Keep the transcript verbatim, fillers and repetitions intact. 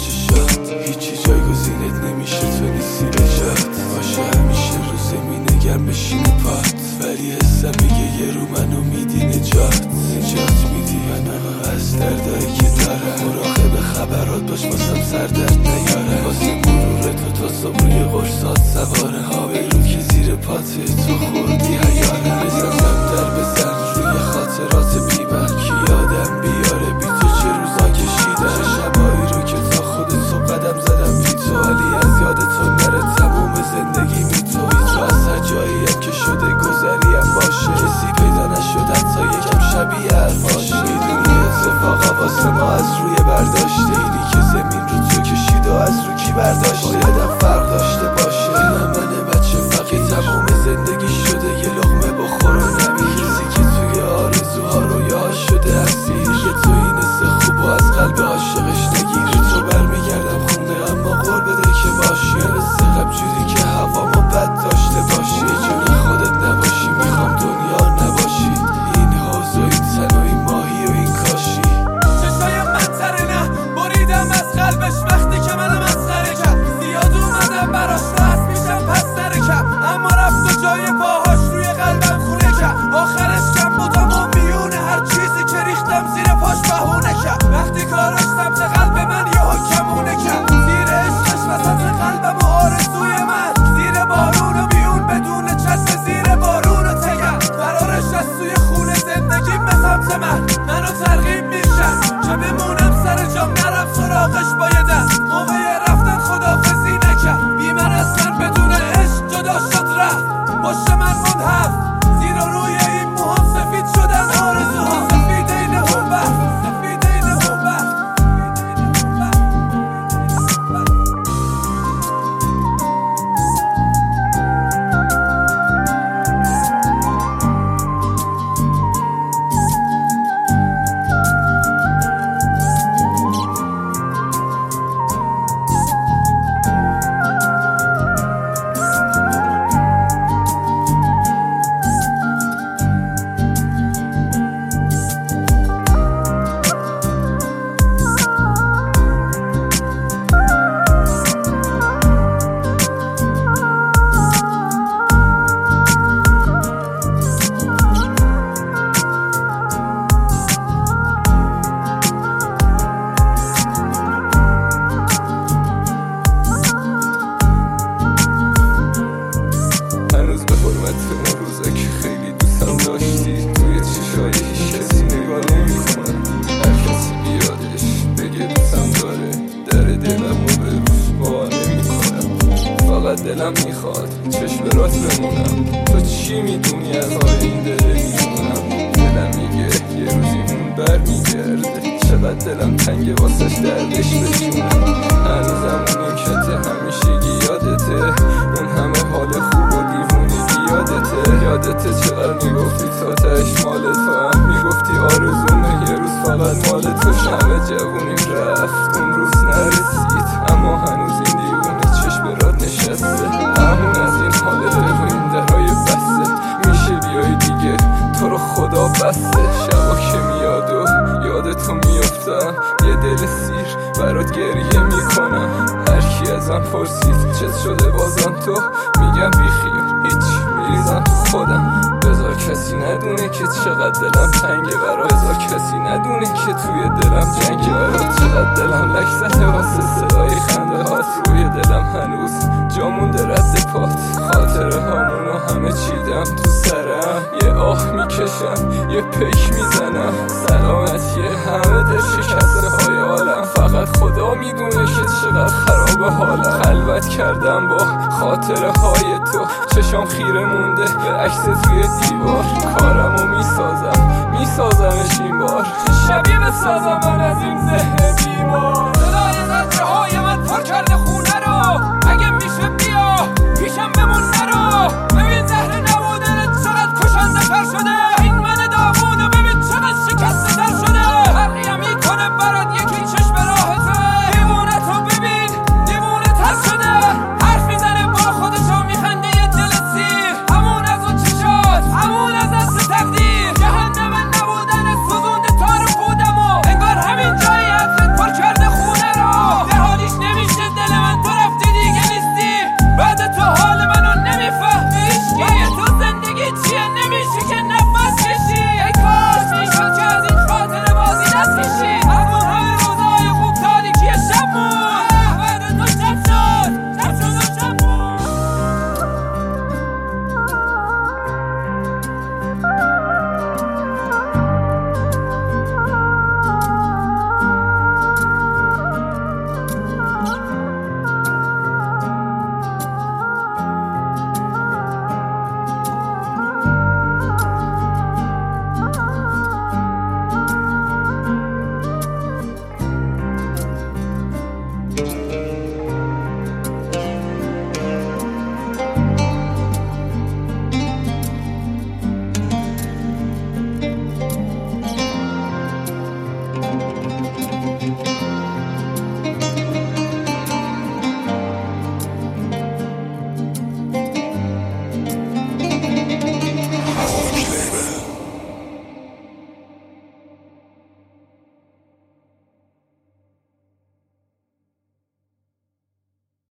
چشات هیچی جایگزینت نمیشه، تو نیستی بجات باشه همیشه رو زمینه گرم بشینه پات، ولی حسم میگه یه رو منو میدی نجات نجات میدی یا نه از دردایی که داره، مراقب خبرات باش واسم سردرد نیاره، واسه مرور تو تا صبح روی قرصات سواره ها بیرون که زیر پاته تو خوردی حیاره، بزنم در بزن روی خاطرات بیمن که یادم بیاره بی تو چه روزا کشیدم، چه شبایی رو که تا خود تو قدم زدم بی تو، ولی از یاد تو نره تموم زندگی می توی تو، از هر جایی هم که شده گذریم باشه، کسی پیدا نشد حتی یکم شبیه حرفاشه، میدونی اتفاقا واسه ما از روی برداشته، اینی که زمین رو تو کشید و از رو کی برداشته، بایدم فرق داشته باشه، نه من بچه فقیر تمام زندگی شده یه لقمه بخور و نمیر، کسی که توی آرزوها رویا شده اسیر، یه تو این حس خوب و از قلب عاشقش نگیر، تو برمیگردم خونه اما قول بده که باشی، مثل قبل جوری که هوامو بد داشته باشی، جون خودت نباشی میخوام دنیا نباشی، این حوض و این تن و این ماهی و این کاشی، چشای منطره نه بریدم از قلبش وقتی که منو مسخره کرد، زیاد اومدم براش راست میشم پس نرکم، اما رفت و جای پاهاش روی قلبم خونه کرد، آخرش کم بودم و میونه هر چیزی که ریختم زیر پاش بهونه کرد، وقتی کاراش سمت قلب من یه حکمونه کرد، زیر عشقش وسط قلبم و آرزوی من، زیر بارون و بیون بدون چسب زیر بارون و تگم، قرارش از توی خونه زندگیم به سمت من، منو ترغیب میشن که بمونم سر جام نرم سراغش بایدم، موقع رفتن خدافزی نکرد، بی من اصلا بدون عشق جدا شد رفت، باشه من منحف زیر و روی این موهام سفید شدن آرزوها، سفید این هنبر سفید این هنبر. دلم میخواد چشم رات بمونم، تو چی میدونی از حال این دل میمونم، دلم میگه یه روزی اون بر میگرده، چقدر دلم تنگه واسش دردش بشونم، هنوزم اون کته همیشگی یادته، اون همه حال خوب و دیوونگی یادته، یادته چقدر میگفتی تا تش مال تو هم میگفتی آرزومه یه روز فقط مال تو، همه جوونیم رفت اون روز نرسید، اما هنوز این دیوونه چشم رات نشسته، همون از این حال بگو این درهای بسته، میشه بیای دیگه تو رو خدا بسته، شبا که میاد و یاد تو میافتم، یه دل سیر برات گریه میکنم، هرکی ازم پرسید چت شده بازم تو، میگم بیخیال هیچ میریزم تو خودم، بذار کسی ندونه که چقدر دلم تنگه برات، بذار کسی ندونه که توی دلم جنگه برات، چقدر دلم لک زده واسه صدای خنده هات، روی دلم هنوز جا مونده رد پات، خاطره هامونو همه چیدم تو سرم، یه آه میکشم یه پیک میزنم، سلامتی همه دل شکسته های عالم، فقط خدا میدونه که چقدر خراب حالم، خلوت کردم با خاطره های تو، چشام خیره مونده به عکس توی دیوار، کارمو میسازم میسازمش این بار، شبیه بسازم من از این ذهن بیمار.